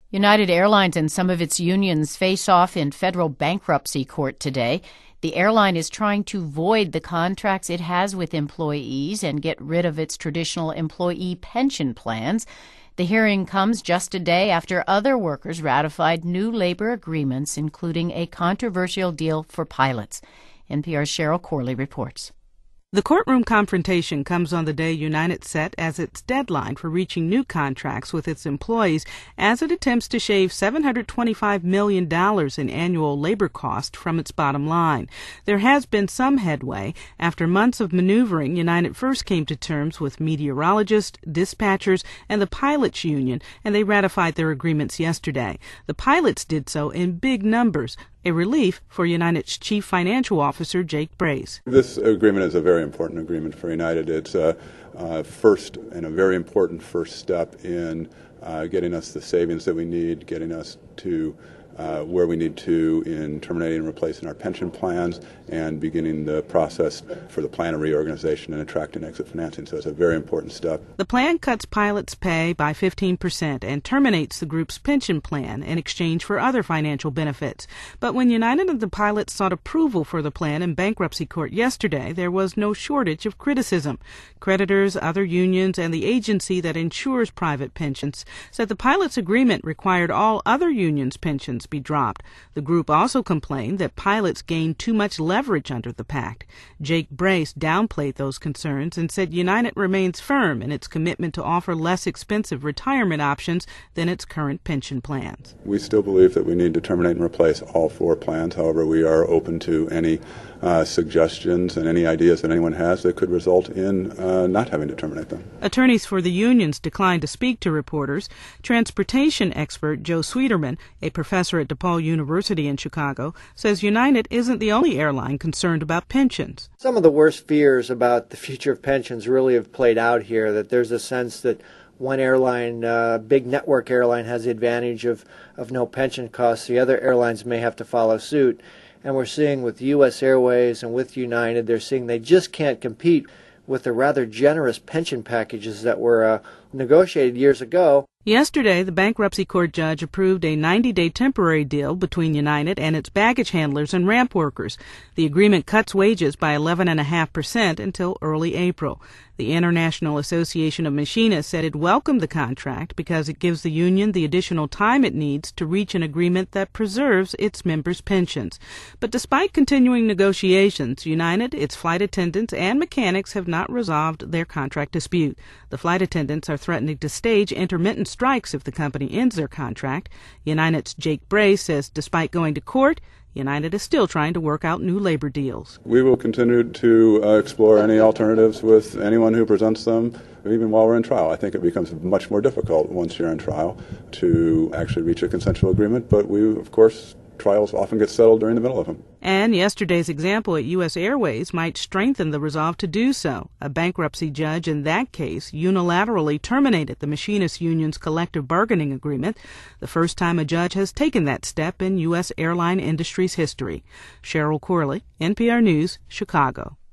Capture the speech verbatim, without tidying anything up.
United Airlines and some of its unions face off in federal bankruptcy court today. The airline is trying to void the contracts it has with employees and get rid of its traditional employee pension plans. The hearing comes just a day after other workers ratified new labor agreements, including a controversial deal for pilots. N P R's Cheryl Corley reports. The courtroom confrontation comes on the day United set as its deadline for reaching new contracts with its employees as it attempts to shave seven hundred twenty-five million dollars in annual labor cost from its bottom line. There has been some headway. After months of maneuvering, United first came to terms with meteorologists, dispatchers, and the pilots union, and they ratified their agreements yesterday. The pilots did so in big numbers, a relief for United's chief financial officer, Jake Brace. This agreement is a very important agreement for United. It's a uh, first and a very important first step in uh, getting us the savings that we need, getting us to uh, where we need to in terminating and replacing our pension plans and beginning the process for the plan of reorganization and attracting exit financing. So it's a very important step. The plan cuts pilots' pay by fifteen percent and terminates the group's pension plan in exchange for other financial benefits. But when United and the pilots sought approval for the plan in bankruptcy court yesterday, there was no shortage of criticism. Creditors, other unions, and the agency that insures private pensions said the pilots' agreement required all other unions' pensions be dropped. The group also complained that pilots gained too much leverage under the pact. Jake Brace downplayed those concerns and said United remains firm in its commitment to offer less expensive retirement options than its current pension plans. We still believe that we need to terminate and replace all four plans. However, we are open to any uh, suggestions and any ideas that anyone has that could result in uh, not having to terminate them. Attorneys for the unions declined to speak to reporters. Transportation expert Joe Sweeterman, a professor at DePaul University in Chicago, says United isn't the only airline concerned about pensions. Some of the worst fears about the future of pensions really have played out here, that there's a sense that one airline, uh, big network airline, has the advantage of, of no pension costs. The other airlines may have to follow suit. And we're seeing with U S Airways and with United, they're seeing they just can't compete with the rather generous pension packages that were uh, negotiated years ago. Yesterday, the bankruptcy court judge approved a ninety-day temporary deal between United and its baggage handlers and ramp workers. The agreement cuts wages by eleven point five percent until early April. The International Association of Machinists said it welcomed the contract because it gives the union the additional time it needs to reach an agreement that preserves its members' pensions. But despite continuing negotiations, United, its flight attendants, and mechanics have not resolved their contract dispute. The flight attendants are threatening to stage intermittent strikes if the company ends their contract. United's Jake Brace says despite going to court, United is still trying to work out new labor deals. We will continue to uh, explore any alternatives with anyone who presents them, even while we're in trial. I think it becomes much more difficult once you're in trial to actually reach a consensual agreement, but we, of course, trials often get settled during the middle of them. And yesterday's example at U S Airways might strengthen the resolve to do so. A bankruptcy judge in that case unilaterally terminated the Machinists Union's collective bargaining agreement, the first time a judge has taken that step in U S airline industry's history. Cheryl Corley, N P R News, Chicago.